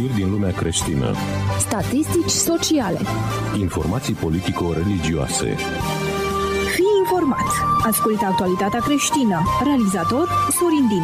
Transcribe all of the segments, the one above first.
Știri din lumea creștină. Statistici sociale. Informații politico-religioase. Fii informat. Ascultă actualitatea creștină. Realizator Sorin Dinu.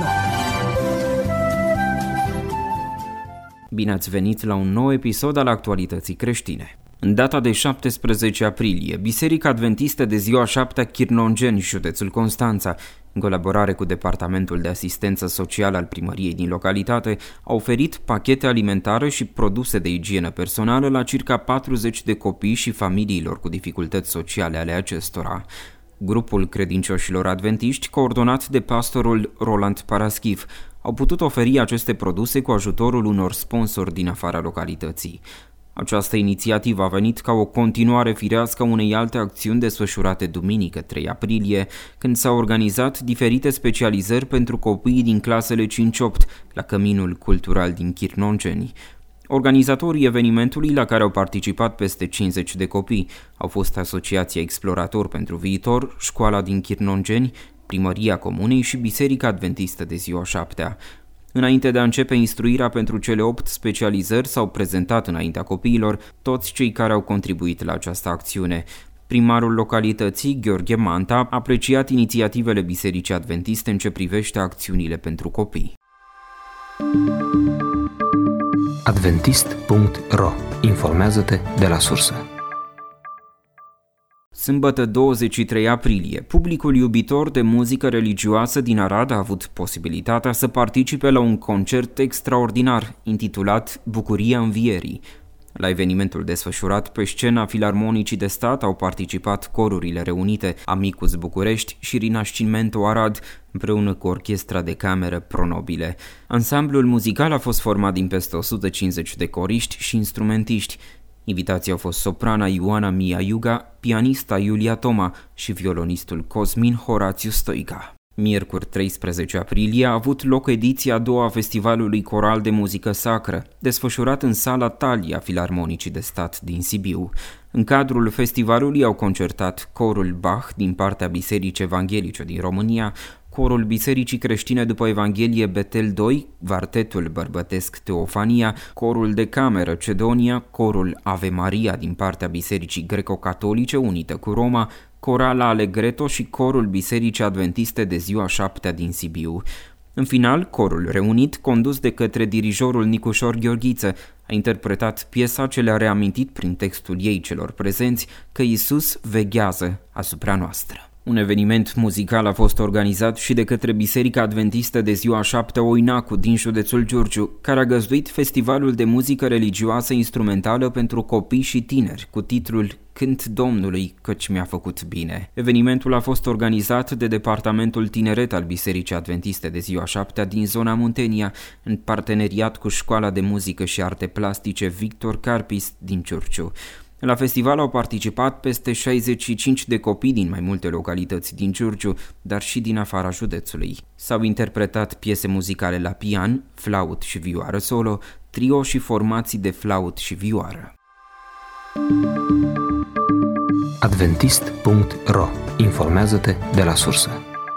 Bine ați venit la un nou episod al Actualității creștine. În data de 17 aprilie, Biserica Adventistă de Ziua 7-a Chirnongeni, județul Constanța, în colaborare cu Departamentul de Asistență Socială al Primăriei din localitate, a oferit pachete alimentare și produse de igienă personală la circa 40 de copii și familiilor cu dificultăți sociale ale acestora. Grupul credincioșilor adventiști, coordonat de pastorul Roland Paraschiv, au putut oferi aceste produse cu ajutorul unor sponsori din afara localității. Această inițiativă a venit ca o continuare firească a unei alte acțiuni desfășurate duminică 3 aprilie, când s-au organizat diferite specializări pentru copiii din clasele 5-8 la Căminul Cultural din Chirnongeni. Organizatorii evenimentului, la care au participat peste 50 de copii, au fost Asociația Explorator pentru Viitor, Școala din Chirnongeni, Primăria Comunei și Biserica Adventistă de Ziua 7-a. Înainte de a începe instruirea pentru cele 8 specializări, s-au prezentat înaintea copiilor toți cei care au contribuit la această acțiune. Primarul localității, Gheorghe Manta, a apreciat inițiativele Bisericii Adventiste în ce privește acțiunile pentru copii. Adventist.ro. Informează-te de la sursă. Sâmbătă 23 aprilie, publicul iubitor de muzică religioasă din Arad a avut posibilitatea să participe la un concert extraordinar intitulat Bucuria Învierii. La evenimentul desfășurat pe scena Filarmonicii de Stat au participat corurile reunite Amicus București și Rinascimento Arad, împreună cu orchestra de cameră Pronobile. Ansamblul muzical a fost format din peste 150 de coriști și instrumentiști. Invitații au fost soprana Ioana Mia Iuga, pianista Iulia Toma și violonistul Cosmin Horațiu Stoica. Miercuri 13 aprilie a avut loc ediția a doua a Festivalului Coral de Muzică Sacră, desfășurat în sala Thalia Filarmonicii de Stat din Sibiu. În cadrul festivalului au concertat corul Bach din partea Bisericii Evanghelice din România, corul Bisericii Creștine după Evanghelie Betel 2, vartetul bărbătesc Teofania, corul de cameră Cedonia, corul Ave Maria din partea Bisericii Greco-Catolice unită cu Roma, corala Allegretto și corul Bisericii Adventiste de Ziua 7-a din Sibiu. În final, corul reunit, condus de către dirijorul Nicușor Gheorghiță, a interpretat piesa ce le-a reamintit prin textul ei celor prezenți că Iisus veghează asupra noastră. Un eveniment muzical a fost organizat și de către Biserica Adventistă de Ziua 7-a Oinacu din județul Giurgiu, care a găzduit festivalul de muzică religioasă instrumentală pentru copii și tineri cu titlul Cânt Domnului, căci mi-a făcut bine. Evenimentul a fost organizat de Departamentul Tineret al Bisericii Adventiste de Ziua 7-a din zona Muntenia, în parteneriat cu Școala de Muzică și Arte Plastice Victor Carpis din Giurgiu. La festival au participat peste 65 de copii din mai multe localități din Giurgiu, dar și din afara județului. S-au interpretat piese muzicale la pian, flaut și vioară solo, trio și formații de flaut și vioară. Adventist.ro. Informează-te de la sursă.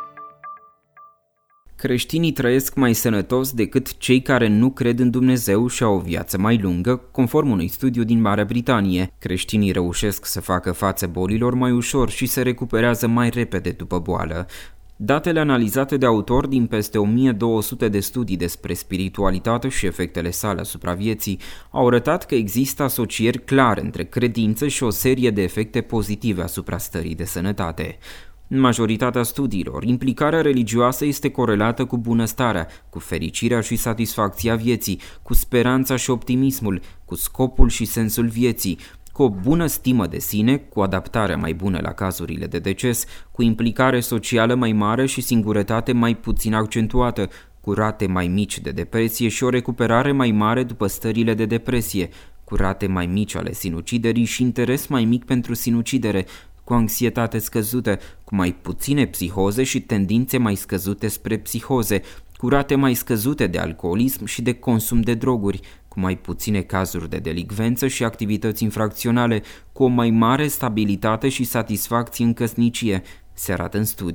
Creștinii trăiesc mai sănătos decât cei care nu cred în Dumnezeu și au o viață mai lungă, conform unui studiu din Marea Britanie. Creștinii reușesc să facă față bolilor mai ușor și se recuperează mai repede după boală. Datele analizate de autori din peste 1200 de studii despre spiritualitate și efectele sale asupra vieții au arătat că există asocieri clare între credință și o serie de efecte pozitive asupra stării de sănătate. În majoritatea studiilor, implicarea religioasă este corelată cu bunăstarea, cu fericirea și satisfacția vieții, cu speranța și optimismul, cu scopul și sensul vieții, cu o bună stimă de sine, cu adaptarea mai bună la cazurile de deces, cu implicare socială mai mare și singurătate mai puțin accentuată, cu rate mai mici de depresie și o recuperare mai mare după stările de depresie, cu rate mai mici ale sinuciderii și interes mai mic pentru sinucidere, cu anxietate scăzută, cu mai puține psihoze și tendințe mai scăzute spre psihoze, cu rate mai scăzute de alcoolism și de consum de droguri, cu mai puține cazuri de delicvență și activități infracționale, cu o mai mare stabilitate și satisfacție în căsnicie, se arată în studiu.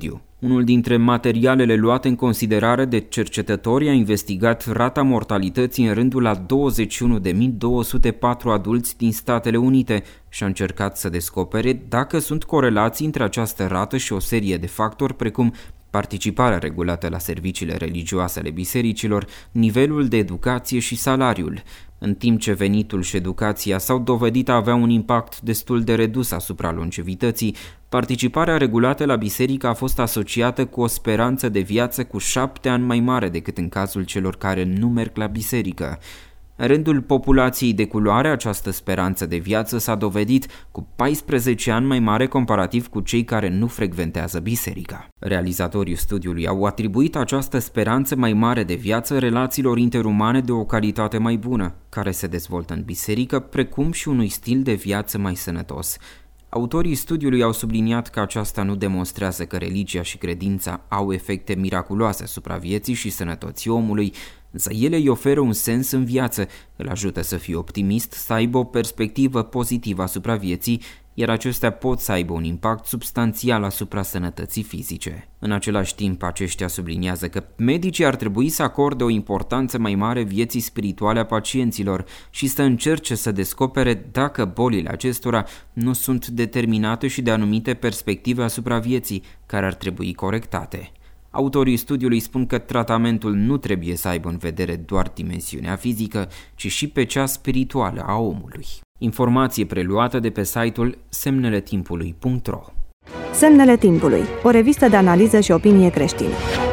Unul dintre materialele luate în considerare de cercetători a investigat rata mortalității în rândul a 21.204 adulți din Statele Unite și a încercat să descopere dacă sunt corelații între această rată și o serie de factori precum participarea regulată la serviciile religioase ale bisericilor, nivelul de educație și salariul. În timp ce venitul și educația s-au dovedit a avea un impact destul de redus asupra longevității, participarea regulată la biserică a fost asociată cu o speranță de viață cu 7 ani mai mare decât în cazul celor care nu merg la biserică. În rândul populației de culoare, această speranță de viață s-a dovedit cu 14 ani mai mare comparativ cu cei care nu frecventează biserica. Realizatorii studiului au atribuit această speranță mai mare de viață relațiilor interumane de o calitate mai bună, care se dezvoltă în biserică, precum și unui stil de viață mai sănătos. Autorii studiului au subliniat că aceasta nu demonstrează că religia și credința au efecte miraculoase asupra vieții și sănătății omului, însă ele îi oferă un sens în viață, îl ajută să fie optimist, să aibă o perspectivă pozitivă asupra vieții, iar acestea pot să aibă un impact substanțial asupra sănătății fizice. În același timp, aceștia subliniază că medicii ar trebui să acorde o importanță mai mare vieții spirituale a pacienților și să încerce să descopere dacă bolile acestora nu sunt determinate și de anumite perspective asupra vieții, care ar trebui corectate. Autorii studiului spun că tratamentul nu trebuie să aibă în vedere doar dimensiunea fizică, ci și pe cea spirituală a omului. Informație preluată de pe site-ul semneletimpului.ro. Semnele timpului, o revistă de analiză și opinie creștină.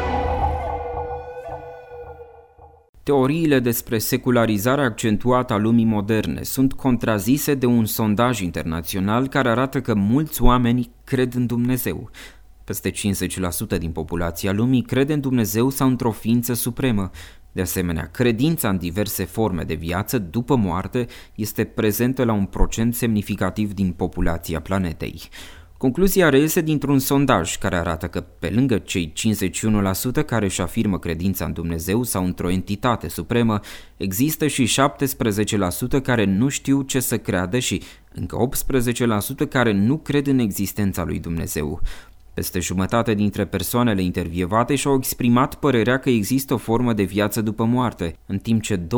Teoriile despre secularizarea accentuată a lumii moderne sunt contrazise de un sondaj internațional care arată că mulți oameni cred în Dumnezeu. Peste 50% din populația lumii crede în Dumnezeu sau într-o ființă supremă. De asemenea, credința în diverse forme de viață după moarte este prezentă la un procent semnificativ din populația planetei. Concluzia reiese dintr-un sondaj care arată că, pe lângă cei 51% care își afirmă credința în Dumnezeu sau într-o entitate supremă, există și 17% care nu știu ce să creadă și încă 18% care nu cred în existența lui Dumnezeu. Peste jumătate dintre persoanele intervievate și-au exprimat părerea că există o formă de viață după moarte, în timp ce 26%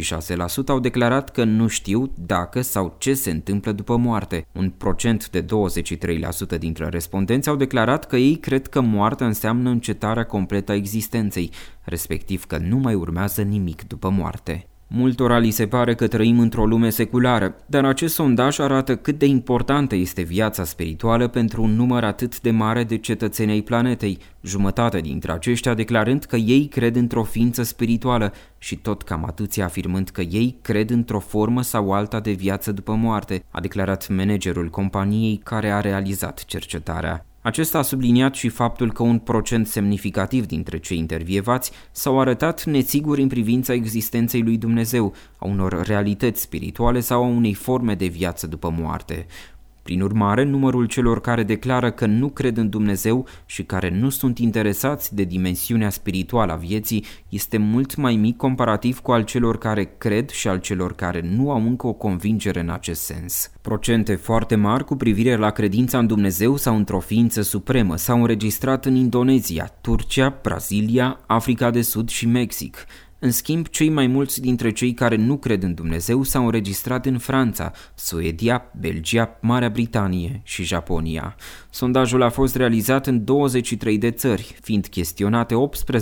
au declarat că nu știu dacă sau ce se întâmplă după moarte. Un procent de 23% dintre respondenți au declarat că ei cred că moartea înseamnă încetarea completă a existenței, respectiv că nu mai urmează nimic după moarte. Multora li se pare că trăim într-o lume seculară, dar acest sondaj arată cât de importantă este viața spirituală pentru un număr atât de mare de cetățeni ai planetei, jumătate dintre aceștia declarând că ei cred într-o ființă spirituală și tot cam atâția afirmând că ei cred într-o formă sau alta de viață după moarte, a declarat managerul companiei care a realizat cercetarea. Acesta a subliniat și faptul că un procent semnificativ dintre cei intervievați s-au arătat nesiguri în privința existenței lui Dumnezeu, a unor realități spirituale sau a unei forme de viață după moarte. Prin urmare, numărul celor care declară că nu cred în Dumnezeu și care nu sunt interesați de dimensiunea spirituală a vieții este mult mai mic comparativ cu al celor care cred și al celor care nu au încă o convingere în acest sens. Procente foarte mari cu privire la credința în Dumnezeu sau într-o ființă supremă s-au înregistrat în Indonezia, Turcia, Brazilia, Africa de Sud și Mexic. În schimb, cei mai mulți dintre cei care nu cred în Dumnezeu s-au înregistrat în Franța, Suedia, Belgia, Marea Britanie și Japonia. Sondajul a fost realizat în 23 de țări, fiind chestionate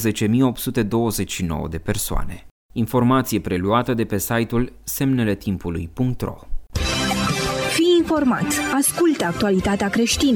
18.829 de persoane. Informație preluată de pe site-ul semneletimpului.ro. Fii informat. Ascultă actualitatea creștină.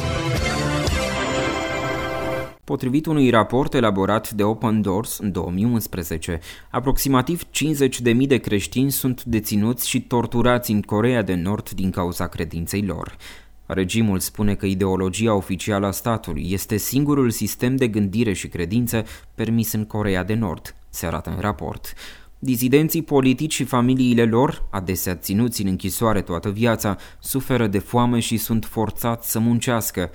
Potrivit unui raport elaborat de Open Doors în 2011, aproximativ 50.000 de creștini sunt deținuți și torturați în Coreea de Nord din cauza credinței lor. Regimul spune că ideologia oficială a statului este singurul sistem de gândire și credință permis în Coreea de Nord, se arată în raport. Dizidenții politici și familiile lor, adesea ținuți în închisoare toată viața, suferă de foame și sunt forțați să muncească.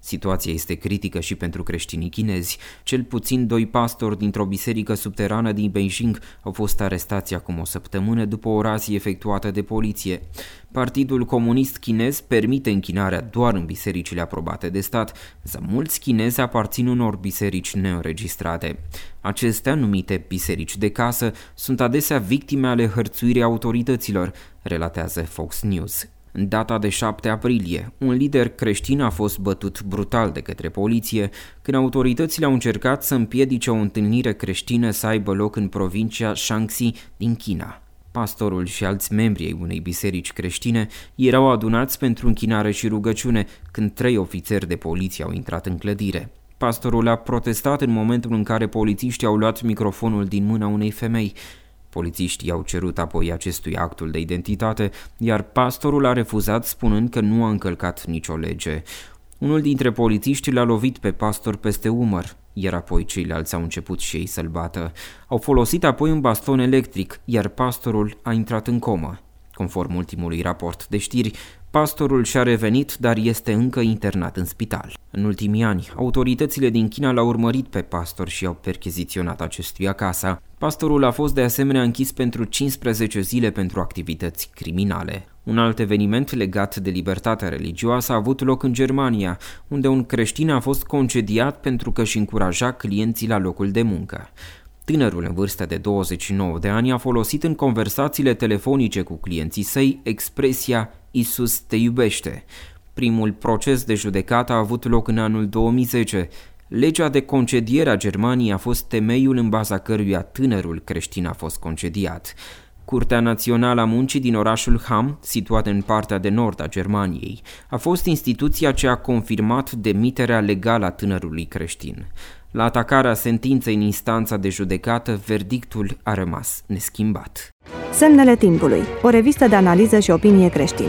Situația este critică și pentru creștinii chinezi. Cel puțin 2 pastori dintr-o biserică subterană din Beijing au fost arestați acum o săptămână după o razie efectuată de poliție. Partidul Comunist Chinez permite închinarea doar în bisericile aprobate de stat, însă mulți chinezi aparțin unor biserici neînregistrate. Acestea, numite biserici de casă, sunt adesea victime ale hărțuirii autorităților, relatează Fox News. În data de 7 aprilie, un lider creștin a fost bătut brutal de către poliție când autoritățile au încercat să împiedice o întâlnire creștină să aibă loc în provincia Shaanxi din China. Pastorul și alți membri ai unei biserici creștine erau adunați pentru închinare și rugăciune când 3 ofițeri de poliție au intrat în clădire. Pastorul a protestat în momentul în care polițiștii au luat microfonul din mâna unei femei. Polițiștii au cerut apoi acestuia actul de identitate, iar pastorul a refuzat spunând că nu a încălcat nicio lege. Unul dintre polițiști l-a lovit pe pastor peste umăr, iar apoi ceilalți au început și ei să-l bată. Au folosit apoi un baston electric, iar pastorul a intrat în comă. Conform ultimului raport de știri, pastorul și-a revenit, dar este încă internat în spital. În ultimii ani, autoritățile din China l-au urmărit pe pastor și au percheziționat acestuia casa. Pastorul a fost de asemenea închis pentru 15 zile pentru activități criminale. Un alt eveniment legat de libertatea religioasă a avut loc în Germania, unde un creștin a fost concediat pentru că își încuraja clienții la locul de muncă. Tânărul în vârstă de 29 de ani a folosit în conversațiile telefonice cu clienții săi expresia "Isus te iubește". Primul proces de judecată a avut loc în anul 2010. Legea de concediere a Germaniei a fost temeiul în baza căruia tânărul creștin a fost concediat. Curtea Națională a Muncii din orașul Hamm, situat în partea de nord a Germaniei, a fost instituția ce a confirmat demiterea legală a tânărului creștin. La atacarea sentinței în instanța de judecată, verdictul a rămas neschimbat. Semnele timpului, o revistă de analiză și opinie creștină.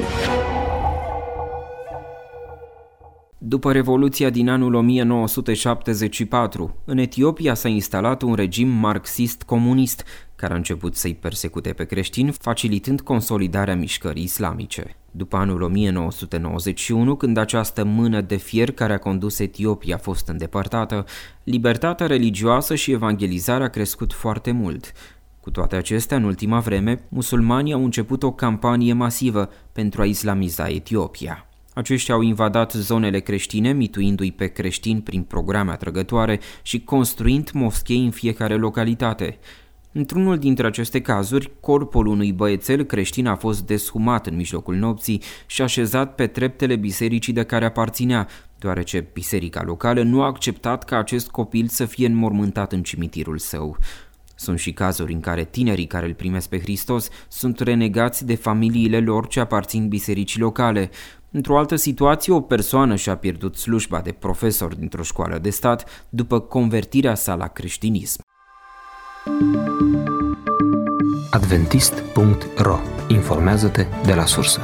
După Revoluția din anul 1974, în Etiopia s-a instalat un regim marxist-comunist care a început să-i persecute pe creștini, facilitând consolidarea mișcării islamice. După anul 1991, când această mână de fier care a condus Etiopia a fost îndepărtată, libertatea religioasă și evangelizarea a crescut foarte mult. Cu toate acestea, în ultima vreme, musulmanii au început o campanie masivă pentru a islamiza Etiopia. Aceștia au invadat zonele creștine, mituindu-i pe creștini prin programe atrăgătoare și construind moschei în fiecare localitate. Într-unul dintre aceste cazuri, corpul unui băiețel creștin a fost deshumat în mijlocul nopții și așezat pe treptele bisericii de care aparținea, deoarece biserica locală nu a acceptat ca acest copil să fie înmormântat în cimitirul său. Sunt și cazuri în care tinerii care îl primesc pe Hristos sunt renegați de familiile lor ce aparțin bisericii locale. Într-o altă situație, o persoană și-a pierdut slujba de profesor dintr-o școală de stat după convertirea sa la creștinism. Adventist.ro. Informează-te de la sursă.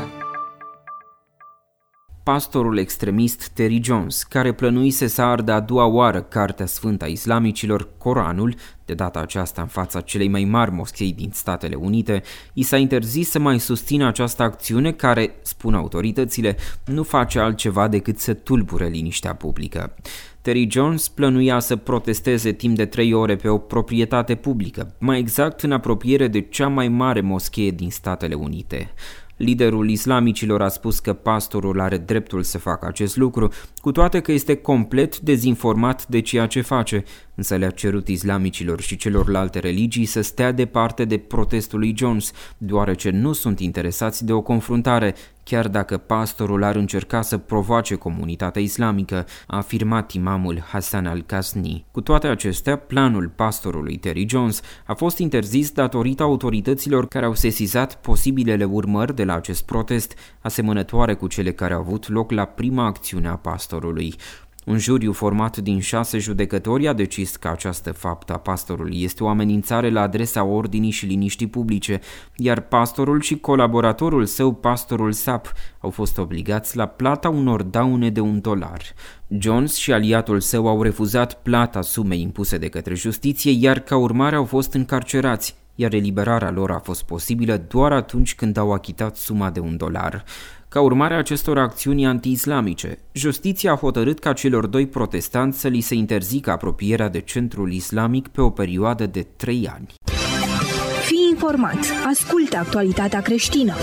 Pastorul extremist Terry Jones, care plănuise să ardă a doua oară Cartea Sfântă a Islamicilor, Coranul, de data aceasta în fața celei mai mari moschei din Statele Unite, i s-a interzis să mai susțină această acțiune care, spun autoritățile, nu face altceva decât să tulbure liniștea publică. Terry Jones plănuia să protesteze timp de 3 ore pe o proprietate publică, mai exact în apropiere de cea mai mare moschee din Statele Unite. Liderul islamicilor a spus că pastorul are dreptul să facă acest lucru, cu toate că este complet dezinformat de ceea ce face, însă le-a cerut islamicilor și celorlalte religii să stea departe de protestul lui Jones, deoarece nu sunt interesați de o confruntare, chiar dacă pastorul ar încerca să provoace comunitatea islamică, a afirmat imamul Hassan al-Ghazni. Cu toate acestea, planul pastorului Terry Jones a fost interzis datorită autorităților care au sesizat posibilele urmări de la acest protest, asemănătoare cu cele care au avut loc la prima acțiune a pastorului. Un juriu format din 6 judecători a decis că această faptă a pastorului este o amenințare la adresa ordinii și liniștii publice, iar pastorul și colaboratorul său, pastorul Sapp, au fost obligați la plata unor daune de $1. Jones și aliatul său au refuzat plata sumei impuse de către justiție, iar ca urmare au fost încarcerați, iar eliberarea lor a fost posibilă doar atunci când au achitat suma de $1. Ca urmare a acestor acțiuni anti-islamice, justiția a hotărât ca celor 2 protestanți să li se interzică apropierea de centrul islamic pe o perioadă de 3 ani. Fii informat. Ascultă actualitatea creștină.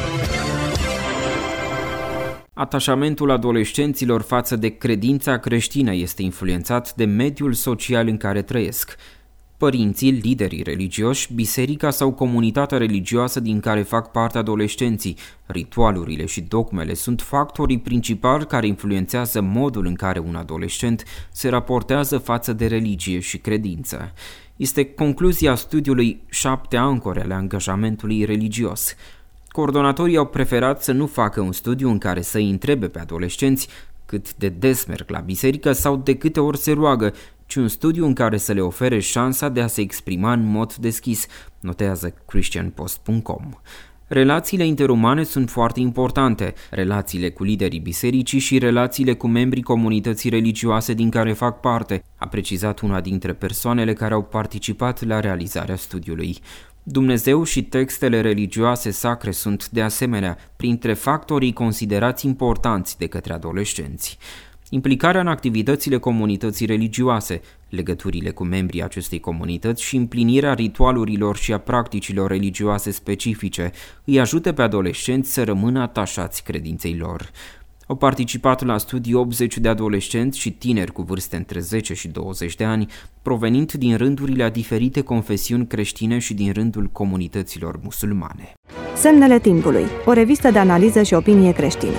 Atașamentul adolescenților față de credința creștină este influențat de mediul social în care trăiesc. Părinții, liderii religioși, biserica sau comunitatea religioasă din care fac parte adolescenții, ritualurile și dogmele sunt factorii principali care influențează modul în care un adolescent se raportează față de religie și credință. Este concluzia studiului 7 ancore ale angajamentului religios. Coordonatorii au preferat să nu facă un studiu în care să îi întrebe pe adolescenți cât de des merg la biserică sau de câte ori se roagă, ci un studiu în care să le ofere șansa de a se exprima în mod deschis, notează christianpost.com. Relațiile interumane sunt foarte importante, relațiile cu liderii bisericii și relațiile cu membrii comunității religioase din care fac parte, a precizat una dintre persoanele care au participat la realizarea studiului. Dumnezeu și textele religioase sacre sunt, de asemenea, printre factorii considerați importanți de către adolescenți. Implicarea în activitățile comunității religioase, legăturile cu membrii acestei comunități și împlinirea ritualurilor și a practicilor religioase specifice îi ajută pe adolescenți să rămână atașați credinței lor. Au participat la studiu 80 de adolescenți și tineri cu vârste între 10 și 20 de ani, provenind din rândurile a diferite confesiuni creștine și din rândul comunităților musulmane. Semnele timpului. O revistă de analiză și opinie creștină.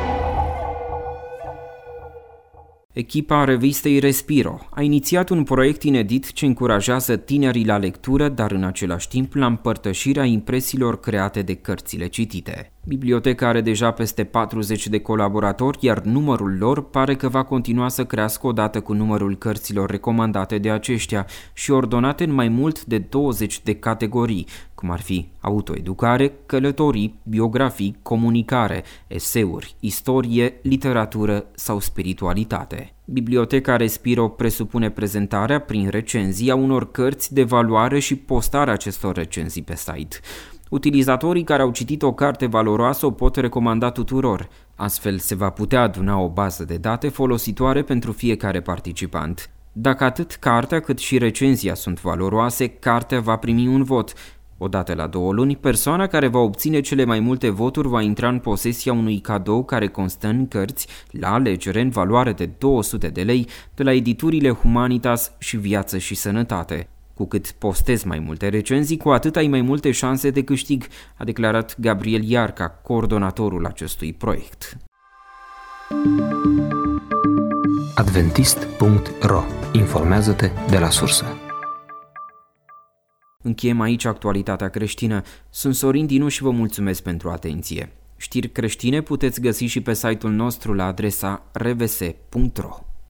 Echipa revistei Respiro a inițiat un proiect inedit ce încurajează tinerii la lectură, dar în același timp la împărtășirea impresiilor create de cărțile citite. Biblioteca are deja peste 40 de colaboratori, iar numărul lor pare că va continua să crească odată cu numărul cărților recomandate de aceștia și ordonate în mai mult de 20 de categorii, cum ar fi autoeducare, călătorii, biografii, comunicare, eseuri, istorie, literatură sau spiritualitate. Biblioteca Respiro presupune prezentarea prin recenzii a unor cărți de valoare și postarea acestor recenzii pe site. Utilizatorii care au citit o carte valoroasă o pot recomanda tuturor. Astfel se va putea aduna o bază de date folositoare pentru fiecare participant. Dacă atât cartea cât și recenzia sunt valoroase, cartea va primi un vot. Odată la 2 luni, persoana care va obține cele mai multe voturi va intra în posesia unui cadou care constă în cărți, la alegere în valoare de 200 de lei, de la editurile Humanitas și Viață și Sănătate. Cu cât postezi mai multe recenzii, cu atât ai mai multe șanse de câștig, a declarat Gabriel Iarca, coordonatorul acestui proiect. Adventist.ro. Informează-te de la sursă. Încheiem aici actualitatea creștină. Sunt Sorin Dinu și vă mulțumesc pentru atenție. Știri creștine puteți găsi și pe site-ul nostru la adresa rvs.ro.